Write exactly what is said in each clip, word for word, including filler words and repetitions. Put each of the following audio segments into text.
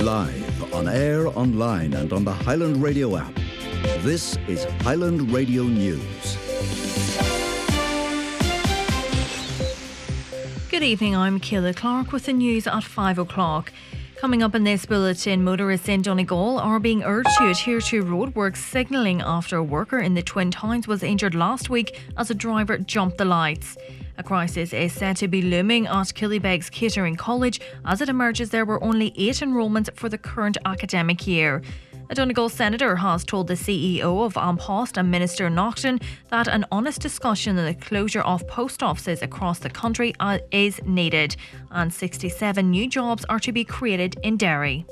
Live, on air, online and on the Highland Radio app. This is Highland Radio News. Good evening, I'm Keela Clark with the news at five o'clock. Coming up in this bulletin, motorists in Donegal are being urged to adhere to roadworks signalling after a worker in the Twin Towns was injured last week as a driver jumped the lights. A crisis is said to be looming at Killybegs Catering College as it emerges there were only eight enrolments for the current academic year. A Donegal senator has told the C E O of An Post and Minister Naughton that an honest discussion on the closure of post offices across the country is needed, and sixty-seven new jobs are to be created in Derry.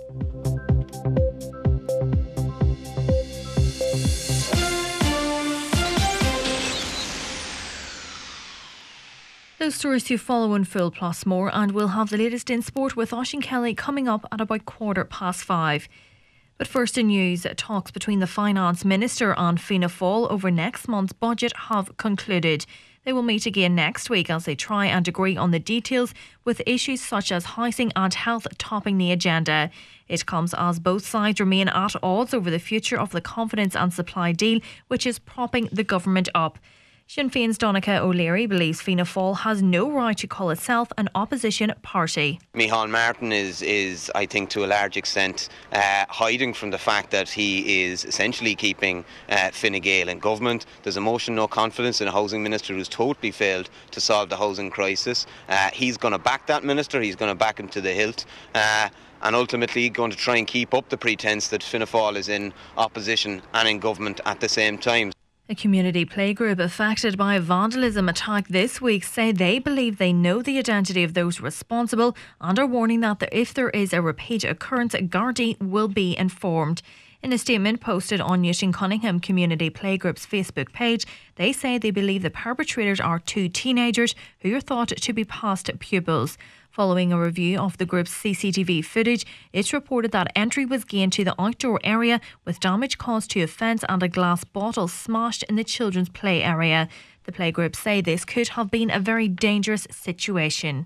Those stories to follow in full plus more, and we'll have the latest in sport with Oisín Kelly coming up at about quarter past five. But first in news, talks between the Finance Minister and Fianna Fáil over next month's budget have concluded. They will meet again next week as they try and agree on the details, with issues such as housing and health topping the agenda. It comes as both sides remain at odds over the future of the confidence and supply deal, which is propping the government up. Sinn Féin's Donncha O'Leary believes Fianna Fáil has no right to call itself an opposition party. Micheál Martin is, is, I think, to a large extent uh, hiding from the fact that he is essentially keeping uh, Fine Gael in government. There's a motion no confidence in a housing minister who's totally failed to solve the housing crisis. Uh, he's going to back that minister, he's going to back him to the hilt. Uh, and ultimately going to try and keep up the pretence that Fianna Fáil is in opposition and in government at the same time. A community playgroup affected by a vandalism attack this week say they believe they know the identity of those responsible and are warning that if there is a repeat occurrence, Gardaí will be informed. In a statement posted on Newton Cunningham Community Playgroup's Facebook page, they say they believe the perpetrators are two teenagers who are thought to be past pupils. Following a review of the group's C C T V footage, it's reported that entry was gained to the outdoor area with damage caused to a fence and a glass bottle smashed in the children's play area. The playgroup say this could have been a very dangerous situation.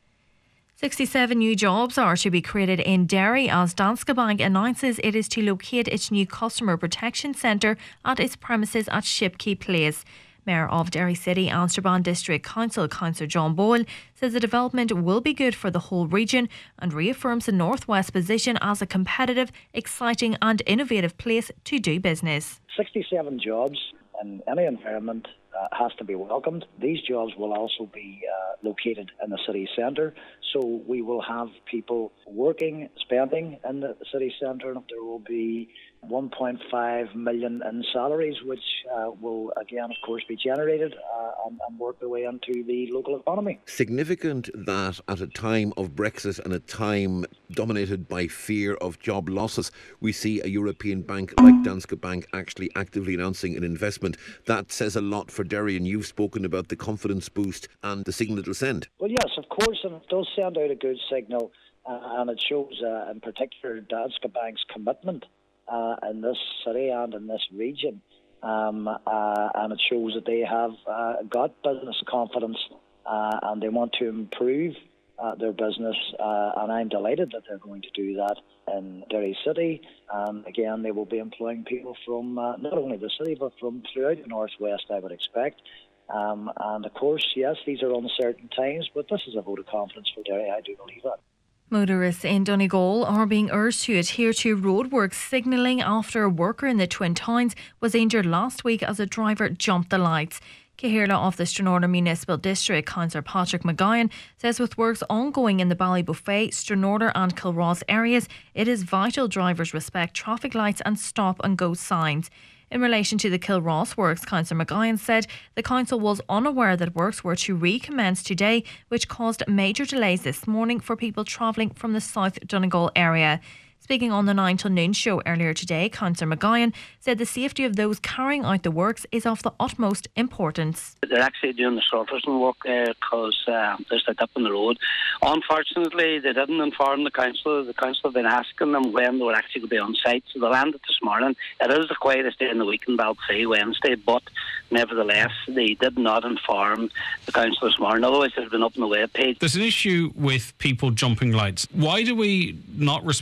sixty-seven new jobs are to be created in Derry as Danske Bank announces it is to locate its new customer protection centre at its premises at Shipquay Place. Mayor of Derry City and Strabane District Council, Councillor John Boyle, says the development will be good for the whole region and reaffirms the North West position as a competitive, exciting and innovative place to do business. sixty-seven jobs in any environment uh, has to be welcomed. These jobs will also be uh, located in the city centre, so we will have people working, spending in the city centre, and there will be one point five million in salaries, which uh, will again, of course, be generated uh, and, and work their way into the local economy. Significant that at a time of Brexit and a time dominated by fear of job losses, we see a European bank like Danske Bank actually actively announcing an investment. That says a lot for Derry, and you've spoken about the confidence boost and the signal it'll send. Well, yes, of course, and it does send out a good signal, uh, and it shows uh, in particular Danske Bank's commitment Uh, in this city and in this region, um, uh, and it shows that they have uh, got business confidence uh, and they want to improve uh, their business, uh, and I'm delighted that they're going to do that in Derry City. And again, they will be employing people from uh, not only the city but from throughout the Northwest, I would expect. Um, and of course, yes, these are uncertain times, but this is a vote of confidence for Derry, I do believe that. Motorists in Donegal are being urged to adhere to roadworks signalling after a worker in the Twin Towns was injured last week as a driver jumped the lights. Cahirla of the Stranorder Municipal District, Councillor Patrick McGowan, says with works ongoing in the Ballybuffet, Stranorder and Kilross areas, it is vital drivers respect traffic lights and stop and go signs. In relation to the Kilross works, Councillor McGowan said the council was unaware that works were to recommence today, which caused major delays this morning for people travelling from the South Donegal area. Speaking on the nine till noon show earlier today, Councillor McGowan said the safety of those carrying out the works is of the utmost importance. They're actually doing the surfacing work because uh, uh, there's a dip in the road. Unfortunately, they didn't inform the council. The council have been asking them when they were actually going to be on site. So they landed this morning. It is the quietest day in the week in Ballybuffet, Wednesday, but nevertheless, they did not inform the council this morning. Otherwise, it had been up on the web page. There's an issue with people jumping lights. Why do we not respect those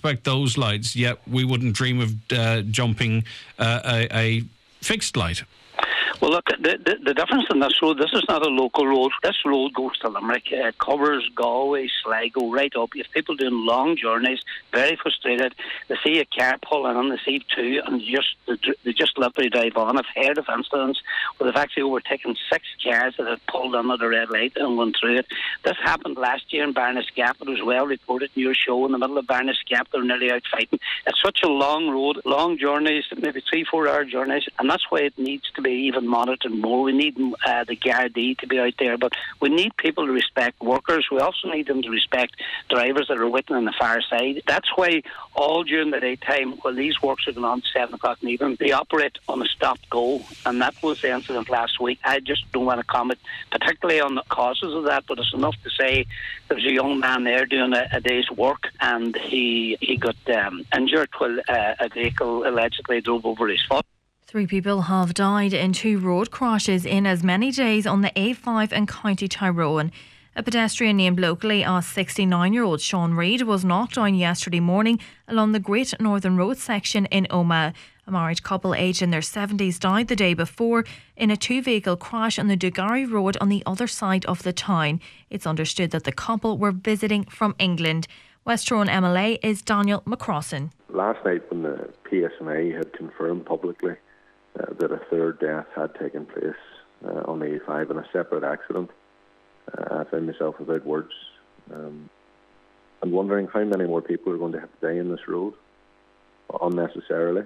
those lights, yet we wouldn't dream of uh, jumping uh, a, a fixed light. Well, look, the, the, the difference in this road, this is not a local road. This road goes to Limerick. It covers Galway, Sligo, right up. You have people doing long journeys, very frustrated. They see a car pulling in, they see two, and just they just literally drive on. I've heard of incidents where they've actually overtaken six cars that had pulled in at a red light and went through it. This happened last year in Barnes Gap. It was well reported in your show. In the middle of Barnes Gap, they're nearly out fighting. It's such a long road, long journeys, maybe three, four-hour journeys, and that's why it needs to be even monitored more. We need uh, the Gardaí to be out there, but we need people to respect workers. We also need them to respect drivers that are waiting on the far side. That's why all during the daytime, when these works are going on at seven o'clock in the evening, they operate on a stop-go, and that was the incident last week. I just don't want to comment particularly on the causes of that, but it's enough to say there was a young man there doing a, a day's work, and he, he got um, injured while uh, a vehicle allegedly drove over his foot. Three people have died in two road crashes in as many days on the A five in County Tyrone. A pedestrian named locally as sixty-nine-year-old Sean Reid was knocked down yesterday morning along the Great Northern Road section in Omagh. A married couple aged in their seventies died the day before in a two-vehicle crash on the Dugari Road on the other side of the town. It's understood that the couple were visiting from England. West Tyrone M L A is Daniel McCrossan. Last night when the P S N I had confirmed publicly Uh, that a third death had taken place uh, on the A five in a separate accident, uh, I found myself without words. Um, I'm wondering how many more people are going to have to die in this road unnecessarily.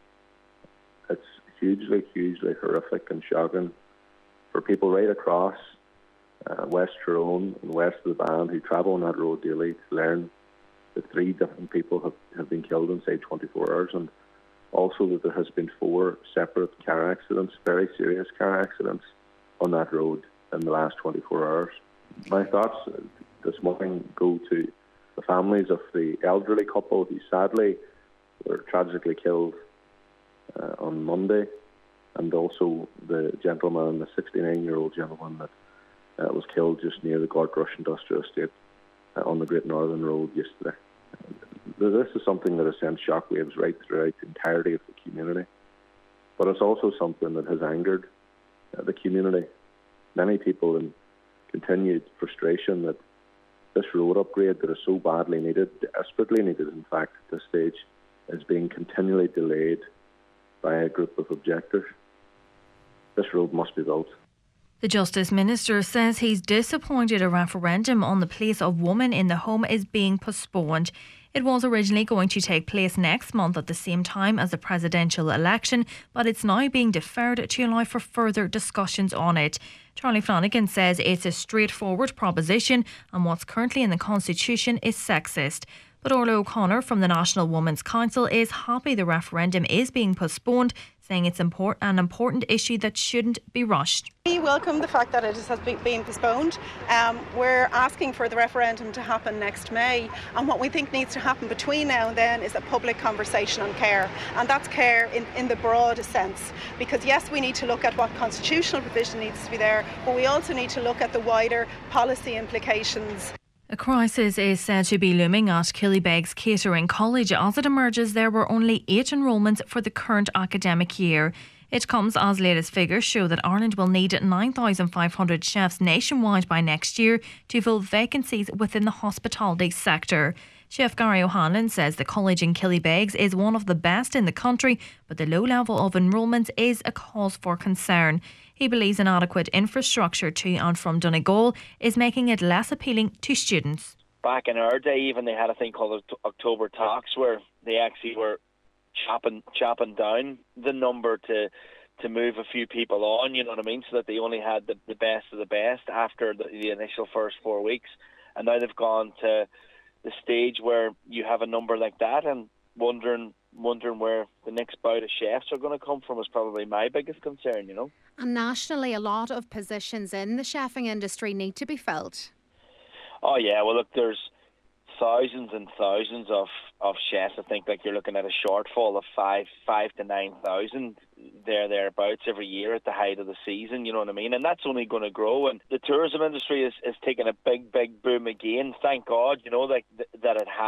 It's hugely, hugely horrific and shocking for people right across uh, West Tyrone and west of the Band who travel on that road daily to learn that three different people have, have been killed in, say, twenty-four hours, and also that there has been four separate car accidents, very serious car accidents, on that road in the last twenty-four hours. My thoughts this morning go to the families of the elderly couple who sadly were tragically killed uh, on Monday, and also the gentleman, the sixty-nine-year-old gentleman that uh, was killed just near the Gortrush Industrial Estate uh, on the Great Northern Road yesterday. This is something that has sent shockwaves right throughout the entirety of the community. But it's also something that has angered uh, the community. Many people in continued frustration that this road upgrade that is so badly needed, desperately needed in fact at this stage, is being continually delayed by a group of objectors. This road must be built. The Justice Minister says he's disappointed a referendum on the place of woman in the home is being postponed. It was originally going to take place next month at the same time as the presidential election, but it's now being deferred to allow for further discussions on it. Charlie Flanagan says it's a straightforward proposition and what's currently in the Constitution is sexist. But Orla O'Connor from the National Women's Council is happy the referendum is being postponed, saying it's import- an important issue that shouldn't be rushed. We welcome the fact that it has been postponed. Um, we're asking for the referendum to happen next May, and what we think needs to happen between now and then is a public conversation on care, and that's care in, in the broad sense, because yes, we need to look at what constitutional provision needs to be there, but we also need to look at the wider policy implications. A crisis is said to be looming at Killybegs Catering College as it emerges there were only eight enrolments for the current academic year. It comes as latest figures show that Ireland will need nine thousand five hundred chefs nationwide by next year to fill vacancies within the hospitality sector. Chef Gary O'Hanlon says the college in Killybegs is one of the best in the country, but the low level of enrolment is a cause for concern. He believes inadequate infrastructure to and from Donegal is making it less appealing to students. Back in our day, even they had a thing called October Talks, where they actually were chopping chopping down the number to to move a few people on, you know what I mean, so that they only had the, the best of the best after the, the initial first four weeks. And now they've gone to the stage where you have a number like that, and wondering wondering where the next bout of chefs are going to come from is probably my biggest concern, you know. And nationally, a lot of positions in the chefing industry need to be filled. Oh yeah, well look, there's thousands and thousands of, of chefs. I think like you're looking at a shortfall of five five to nine thousand there thereabouts every year at the height of the season, you know what I mean? And that's only going to grow. And the tourism industry is, is taking a big, big boom again. Thank God, you know, like th- that it has.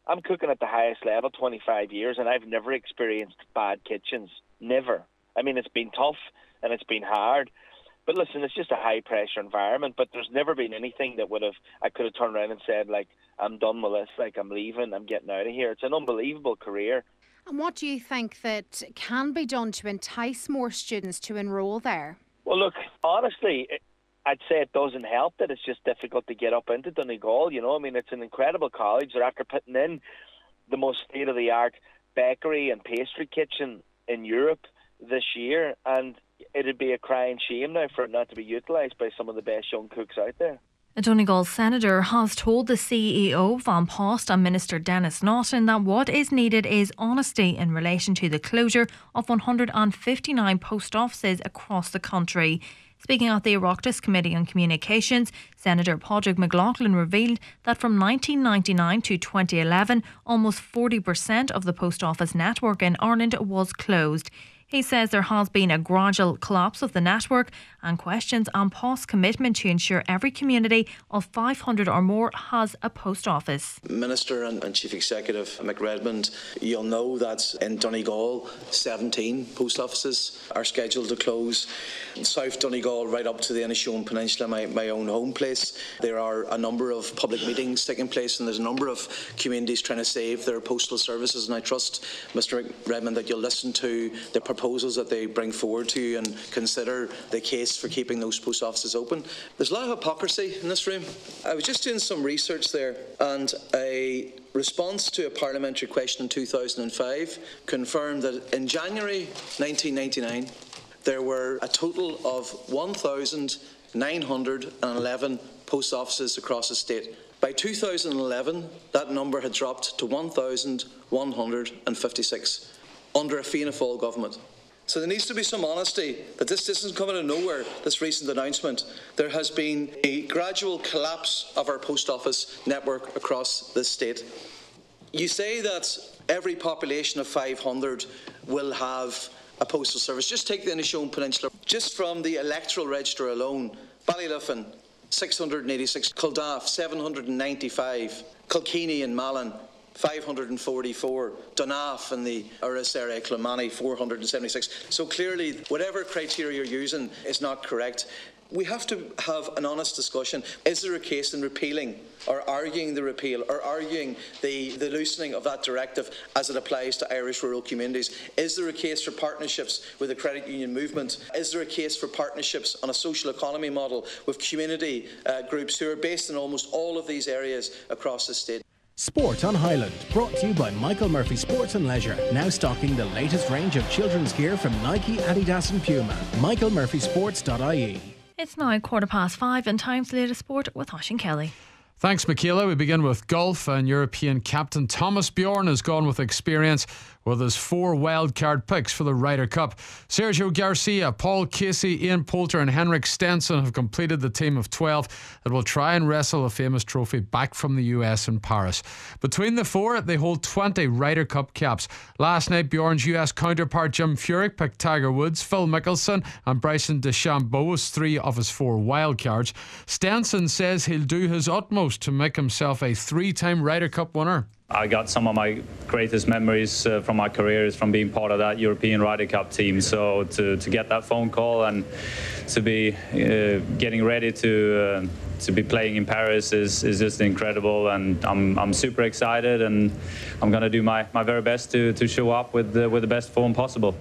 I'm cooking at the highest level twenty-five years, and I've never experienced bad kitchens. Never. I mean, it's been tough and it's been hard. But listen, it's just a high-pressure environment, but there's never been anything that would have, I could have turned around and said, like, I'm done with this, like, I'm leaving, I'm getting out of here. It's an unbelievable career. And what do you think that can be done to entice more students to enrol there? Well, look, honestly, I'd say it doesn't help that it's just difficult to get up into Donegal, you know. I mean, it's an incredible college. They're after putting in the most state-of-the-art bakery and pastry kitchen in Europe this year, and it'd be a crying shame now for it not to be utilised by some of the best young cooks out there. A Donegal senator has told the C E O of An Post and Minister Denis Naughton that what is needed is honesty in relation to the closure of one hundred fifty-nine post offices across the country. Speaking at the Oireachtas Committee on Communications, Senator Padraig McLaughlin revealed that from nineteen ninety-nine to twenty eleven, almost forty percent of the post office network in Ireland was closed. He says there has been a gradual collapse of the network and questions An Post's commitment to ensure every community of five hundred or more has a post office. Minister and, and Chief Executive Mick Redmond, you'll know that in Donegal, seventeen post offices are scheduled to close. In South Donegal, right up to the Inishowen Peninsula, my, my own home place, there are a number of public meetings taking place, and there's a number of communities trying to save their postal services. And I trust, Mister Redmond, that you'll listen to the proposals that they bring forward to you and consider the case for keeping those post offices open. There's a lot of hypocrisy in this room. I was just doing some research there, and a response to a parliamentary question in two thousand five confirmed that in January nineteen ninety-nine there were a total of one thousand nine hundred eleven post offices across the state. By two thousand eleven, that number had dropped to one thousand one hundred fifty-six under a Fianna Fáil government. So there needs to be some honesty that this isn't coming out of nowhere, this recent announcement. There has been a gradual collapse of our post office network across this state. You say that every population of five hundred will have a postal service. Just take the Inishowen Peninsula. Just from the electoral register alone, Ballyliffin, six hundred eighty-six, Culdaff, seven hundred ninety-five, Kilkenny and Malin, five hundred forty-four, Dunaff and the Uris area, Clonmany, four hundred seventy-six. So clearly, whatever criteria you're using is not correct. We have to have an honest discussion. Is there a case in repealing or arguing the repeal or arguing the, the loosening of that directive as it applies to Irish rural communities? Is there a case for partnerships with the credit union movement? Is there a case for partnerships on a social economy model with community uh, groups who are based in almost all of these areas across the state? Sport on Highland, brought to you by Michael Murphy Sports and Leisure, now stocking the latest range of children's gear from Nike, Adidas and Puma. michael murphy sports dot I E. It's now quarter past five and time for the latest sport with Oisín Kelly. Thanks, Michaela. We begin with golf, and European captain Thomas Bjorn has gone with experience with his four wildcard picks for the Ryder Cup. Sergio Garcia, Paul Casey, Ian Poulter and Henrik Stenson have completed the team of twelve that will try and wrestle a famous trophy back from the U S in Paris. Between the four, they hold twenty Ryder Cup caps. Last night, Bjorn's U S counterpart Jim Furyk picked Tiger Woods, Phil Mickelson and Bryson DeChambeau as three of his four wildcards. Stenson says he'll do his utmost to make himself a three-time Ryder Cup winner. I got some of my greatest memories uh, from my career is from being part of that European Ryder Cup team. So to, to get that phone call and to be uh, getting ready to uh, to be playing in Paris is, is just incredible, and I'm I'm super excited, and I'm going to do my, my very best to, to show up with the, with the best form possible.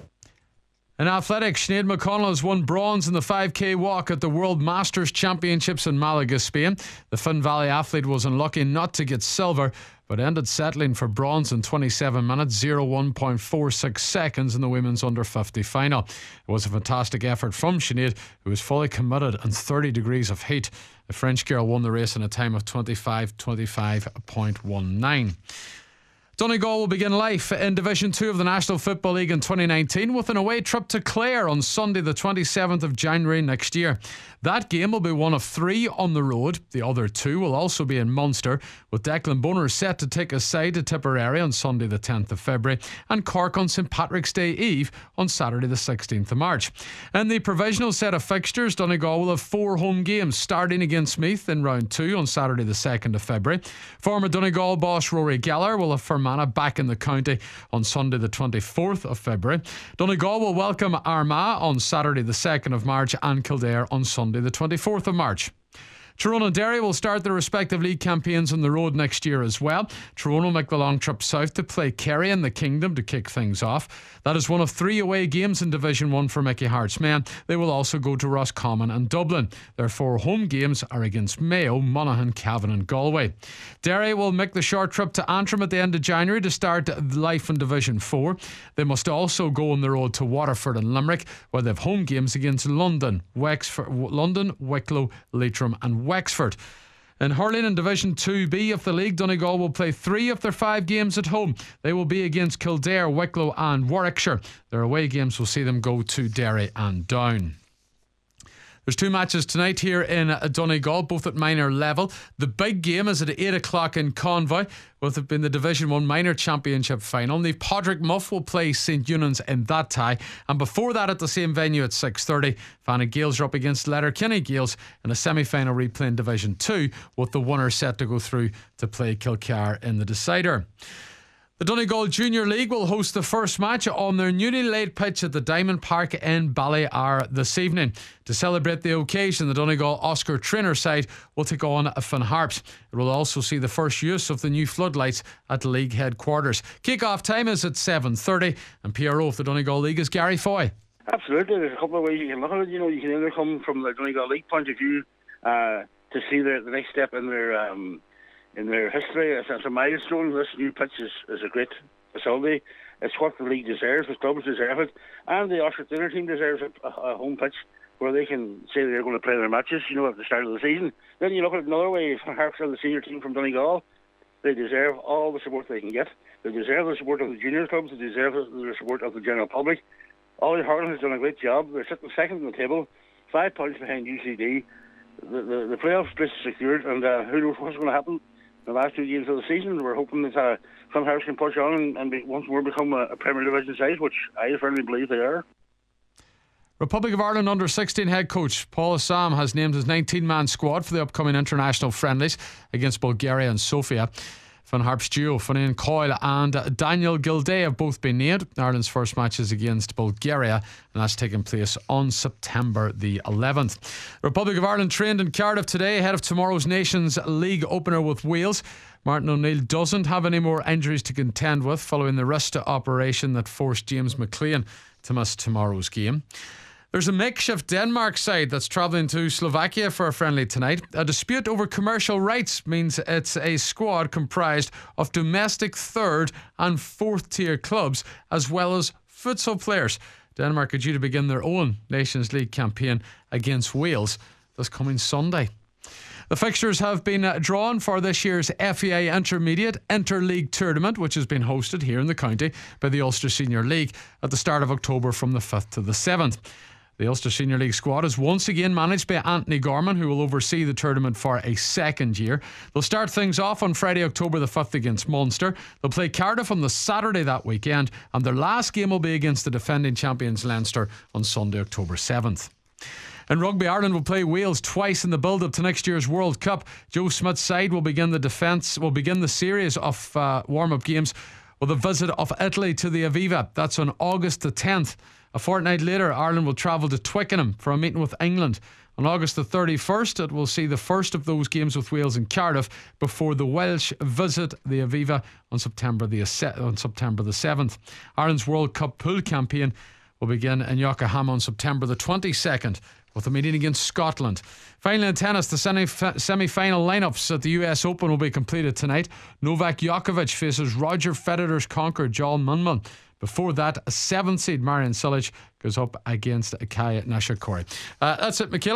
In athletics, Sinead McConnell has won bronze in the five K walk at the World Masters Championships in Malaga, Spain. The Finn Valley athlete was unlucky not to get silver, but ended settling for bronze in twenty-seven minutes, oh one point four six seconds in the women's under fifty final. It was a fantastic effort from Sinead, who was fully committed in thirty degrees of heat. The French girl won the race in a time of twenty-five twenty-five point one nine. Donegal will begin life in Division two of the National Football League in twenty nineteen with an away trip to Clare on Sunday the twenty-seventh of January next year. That game will be one of three on the road. The other two will also be in Munster, with Declan Bonner set to take a side to Tipperary on Sunday the tenth of February and Cork on St Patrick's Day Eve on Saturday the sixteenth of March. In the provisional set of fixtures, Donegal will have four home games, starting against Meath in round two on Saturday the second of February. Former Donegal boss Rory Gallagher will have Fermanagh back in the county on Sunday the twenty-fourth of February. Donegal will welcome Armagh on Saturday the second of March and Kildare on Sunday the twenty-fourth of March. Tyrone and Derry will start their respective league campaigns on the road next year as well. Tyrone will make the long trip south to play Kerry in the Kingdom to kick things off. That is one of three away games in Division one for Mickey Hart's men. They will also go to Roscommon and Dublin. Their four home games are against Mayo, Monaghan, Cavan and Galway. Derry will make the short trip to Antrim at the end of January to start life in Division four. They must also go on the road to Waterford and Limerick, where they have home games against London, Wexford, London, Wicklow, Leitrim and Wexford. In hurling in Division two B of the league, Donegal will play three of their five games at home. They will be against Kildare, Wicklow and Warwickshire. Their away games will see them go to Derry and Down. There's two matches tonight here in Donegal, both at minor level. The big game is at eight o'clock in Convoy, with it being the Division one Minor Championship final. The Padraig Muff will play St Eunan's in that tie. And before that, at the same venue at six thirty, Fanny Gales are up against Letterkenny Gales in a semi-final replay in Division two, with the winner set to go through to play Kilcar in the decider. The Donegal Junior League will host the first match on their newly laid pitch at the Diamond Park in Ballyar this evening. To celebrate the occasion, the Donegal Oscar Traynor side will take on Finn Harps. It will also see the first use of the new floodlights at league headquarters. Kick-off time is at seven thirty, and P R O of the Donegal League is Gary Foy. Absolutely, there's a couple of ways you can look at it. You know, you can either come from the Donegal League point of view uh, to see the, the next step in their um, in their history. It's, it's a milestone. This new pitch is, is a great facility. It's what the league deserves. The clubs deserve it, and the Oscar Traynor team deserves a, a home pitch where they can say they're going to play their matches, you know, at the start of the season. Then you look at it another way. Harps are the senior team from Donegal. They deserve all the support they can get. They deserve the support of the junior clubs. They deserve the support of the general public. Ollie Harlan has done a great job. They're sitting second on the table, five points behind U C D. The, the, the playoffs place is secured, and uh, who knows what's going to happen in the last two games of the season. We're hoping that uh, Finn Harps can push on and, and be, once more become a, a Premier Division side, which I firmly believe they are. Republic of Ireland under sixteen head coach Paul Assam has named his nineteen-man squad for the upcoming international friendlies against Bulgaria and Sofia. Finn Harps duo Fionn Coyle and Daniel Gilday have both been named. Ireland's first match is against Bulgaria, and that's taking place on September the eleventh. The Republic of Ireland trained in Cardiff today ahead of tomorrow's Nations League opener with Wales. Martin O'Neill doesn't have any more injuries to contend with following the wrist operation that forced James McLean to miss tomorrow's game. There's a makeshift Denmark side that's travelling to Slovakia for a friendly tonight. A dispute over commercial rights means it's a squad comprised of domestic third and fourth tier clubs as well as futsal players. Denmark are due to begin their own Nations League campaign against Wales this coming Sunday. The fixtures have been drawn for this year's F A I Intermediate Interleague Tournament, which has been hosted here in the county by the Ulster Senior League at the start of October from the fifth to the seventh. The Ulster Senior League squad is once again managed by Anthony Gorman, who will oversee the tournament for a second year. They'll start things off on Friday, October the fifth against Munster. They'll play Cardiff on the Saturday that weekend, and their last game will be against the defending champions Leinster on Sunday, October seventh. In rugby, Ireland will play Wales twice in the build-up to next year's World Cup. Joe Smith's side will begin the defence, will begin the series of uh, warm-up games with a visit of Italy to the Aviva. That's on August the tenth. A fortnight later, Ireland will travel to Twickenham for a meeting with England. On August the thirty-first, it will see the first of those games with Wales in Cardiff before the Welsh visit the Aviva on September the on September the seventh. Ireland's World Cup pool campaign will begin in Yokohama on September the twenty-second with a meeting against Scotland. Finally in tennis, the semi-final lineups at the U S Open will be completed tonight. Novak Djokovic faces Roger Federer's conqueror John Munman. Before that, a seventh seed Marian Cilic goes up against Kei Nishikori. Uh, that's it, Michaela.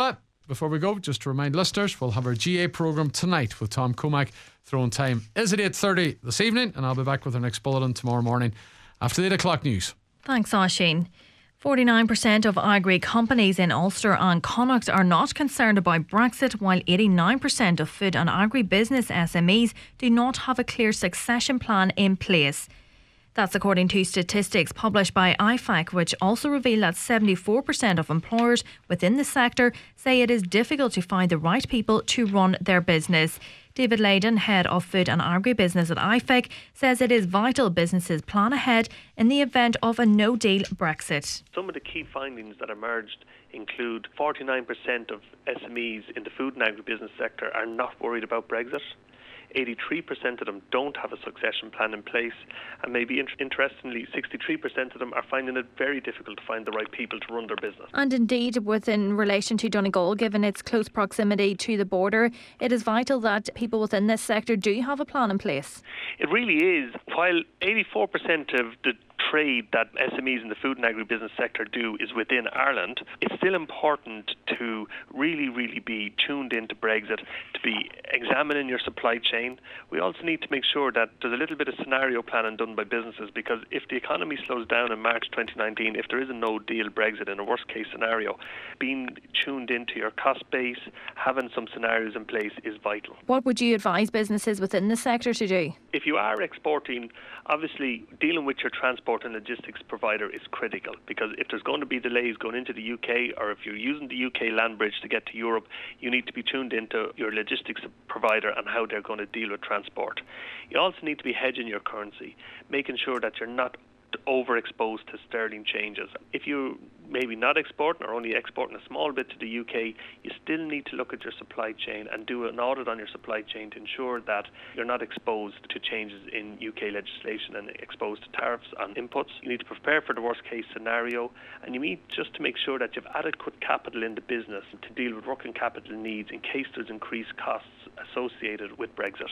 before we go, just to remind listeners, we'll have our G A programme tonight with Tom Comack. Throwing time is at eight thirty this evening, and I'll be back with our next bulletin tomorrow morning after the eight o'clock news. Thanks, Oisin. forty-nine percent of agri companies in Ulster and Connacht are not concerned about Brexit, while eighty-nine percent of food and agri-business S M Es do not have a clear succession plan in place. That's according to statistics published by I F A C, which also reveal that seventy-four percent of employers within the sector say it is difficult to find the right people to run their business. David Layden, head of food and agribusiness at I F A C, says it is vital businesses plan ahead in the event of a no-deal Brexit. Some of the key findings that emerged include forty-nine percent of S M Es in the food and agribusiness sector are not worried about Brexit. eighty-three percent of them don't have a succession plan in place, and maybe in- interestingly sixty-three percent of them are finding it very difficult to find the right people to run their business. And indeed, within relation to Donegal, given its close proximity to the border, it is vital that people within this sector do have a plan in place. It really is. While eighty-four percent of the trade that S M Es in the food and agribusiness sector do is within Ireland, it's still important to really, really be tuned into Brexit, to be examining your supply chain. We also need to make sure that there's a little bit of scenario planning done by businesses, because if the economy slows down in March twenty nineteen, if there is a no-deal Brexit in a worst-case scenario, being tuned into your cost base, having some scenarios in place is vital. What would you advise businesses within the sector to do? If you are exporting, obviously dealing with your transport and logistics provider is critical, because if there's going to be delays going into the U K, or if you're using the U K land bridge to get to Europe, you need to be tuned into your logistics provider and how they're going to deal with transport. You also need to be hedging your currency, making sure that you're not overexposed to sterling changes. If you're maybe not exporting or only exporting a small bit to the U K, you still need to look at your supply chain and do an audit on your supply chain to ensure that you're not exposed to changes in U K legislation and exposed to tariffs on inputs. You need to prepare for the worst case scenario, and you need just to make sure that you have adequate capital in the business to deal with working capital needs in case there's increased costs associated with Brexit.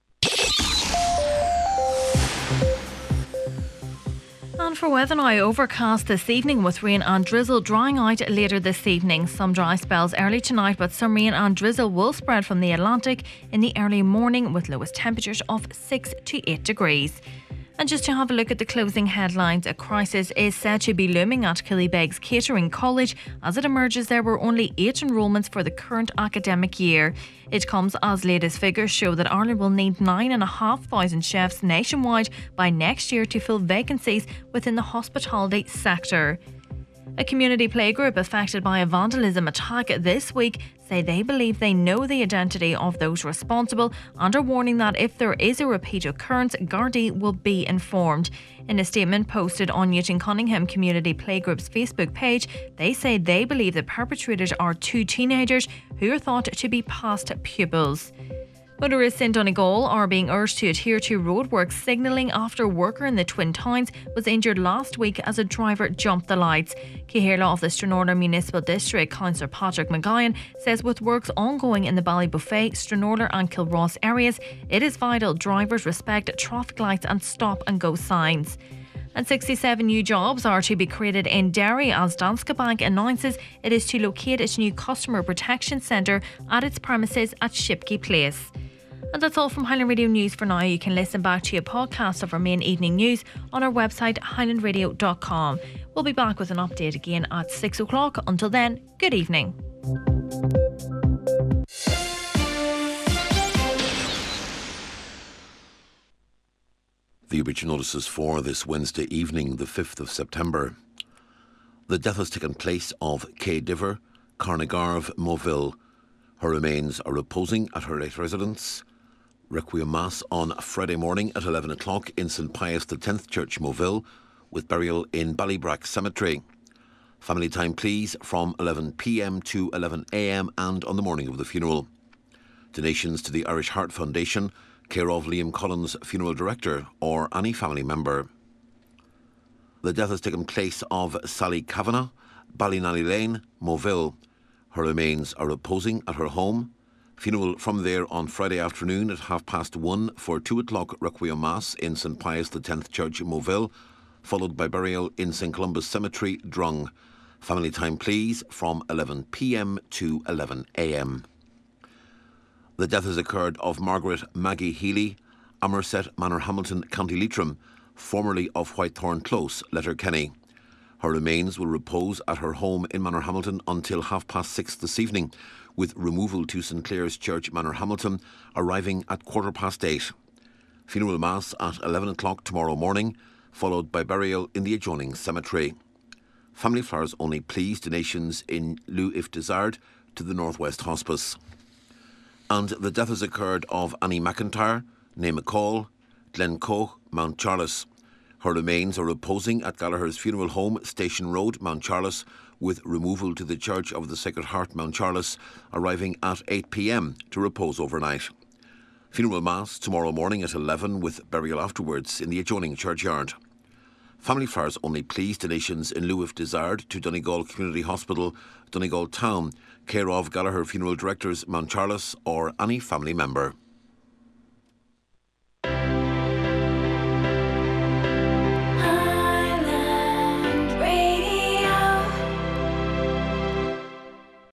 And for weather now, overcast this evening with rain and drizzle, drying out later this evening. Some dry spells early tonight, but some rain and drizzle will spread from the Atlantic in the early morning, with lowest temperatures of six to eight degrees. And just to have a look at the closing headlines, a crisis is said to be looming at Killybegs Catering College. As it emerges, there were only eight enrolments for the current academic year. It comes as latest figures show that Ireland will need nine and a half thousand chefs nationwide by next year to fill vacancies within the hospitality sector. A community playgroup affected by a vandalism attack this week say they believe they know the identity of those responsible and are warning that if there is a repeat occurrence, Gardaí will be informed. In a statement posted on Newton Cunningham Community Playgroup's Facebook page, they say they believe the perpetrators are two teenagers who are thought to be past pupils. Motorists in Donegal are being urged to adhere to roadworks signalling after a worker in the Twin Towns was injured last week as a driver jumped the lights. Cahirla of the Stranorlar Municipal District, Councillor Patrick McGuyan, says with works ongoing in the Ballybuffet, Stranorlar and Kilross areas, it is vital drivers respect traffic lights and stop and go signs. And sixty-seven new jobs are to be created in Derry as Danske Bank announces it is to locate its new customer protection centre at its premises at Shipkey Place. And that's all from Highland Radio News for now. You can listen back to a podcast of our main evening news on our website highland radio dot com. We'll be back with an update again at six o'clock. Until then, good evening. The original notices for this Wednesday evening, the fifth of September. The death has taken place of Kay Diver, Carnagarve, Moville. Her remains are reposing at her late residence. Requiem Mass on Friday morning at eleven o'clock in St Pius X Church, Moville, with burial in Ballybrack Cemetery. Family time, please, from eleven p m to eleven a m and on the morning of the funeral. Donations to the Irish Heart Foundation, care of Liam Collins, funeral director, or any family member. The death has taken place of Sally Kavanagh, Ballynally Lane, Moville. Her remains are reposing at her home. Funeral from there on Friday afternoon at half past one for two o'clock Requiem Mass in St Pius X Church, Moville, followed by burial in St Columba's Cemetery, Drung. Family time, please, from eleven p m to eleven a m. The death has occurred of Margaret Maggie Healy, Amerset Manor Hamilton, County Leitrim, formerly of Whitethorn Close, Letterkenny. Her remains will repose at her home in Manor Hamilton until half past six this evening, with removal to St Clair's Church, Manor Hamilton, arriving at quarter past eight. Funeral Mass at eleven o'clock tomorrow morning, followed by burial in the adjoining cemetery. Family flowers only, please. Donations in lieu if desired to the Northwest Hospice. And the death has occurred of Annie McIntyre, Nae McCall, Glen Coe, Mount Charles. Her remains are reposing at Gallagher's Funeral Home, Station Road, Mount Charles, with removal to the Church of the Sacred Heart, Mount Charles, arriving at eight p m to repose overnight. Funeral Mass tomorrow morning at eleven, with burial afterwards in the adjoining churchyard. Family flowers only, please. Donations in lieu if desired to Donegal Community Hospital, Donegal Town, care of Gallagher Funeral Directors, Mount Charles, or any family member.